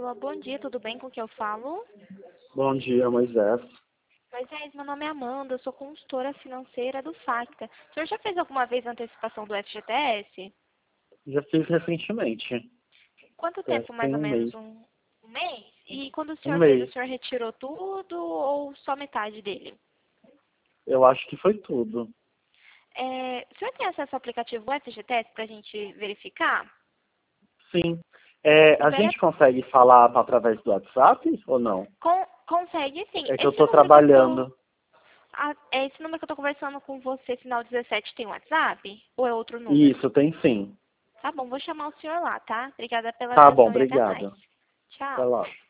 Alô, bom dia, tudo bem com quem eu falo? Bom dia, Moisés. Moisés, meu nome é Amanda, eu sou consultora financeira do Facta. O senhor já fez alguma vez a antecipação do FGTS? Já fiz recentemente. Quanto tempo, mais Tem ou um menos? mês. Um mês? E quando o Um senhor fez, o mês. senhor retirou tudo ou só metade dele? Eu acho que foi tudo. O senhor tem acesso ao aplicativo FGTS para a gente verificar? Sim. O A velho gente consegue falar através do WhatsApp ou não? consegue sim. É que eu Esse tô número que eu tô. trabalhando. Esse número que eu tô conversando com você, final 17, tem WhatsApp? Ou é outro número? Isso, tem sim. Tá bom, vou chamar o senhor lá, tá? Obrigada pela Tá bom, atenção e até mais. obrigado. Até Tchau. lá.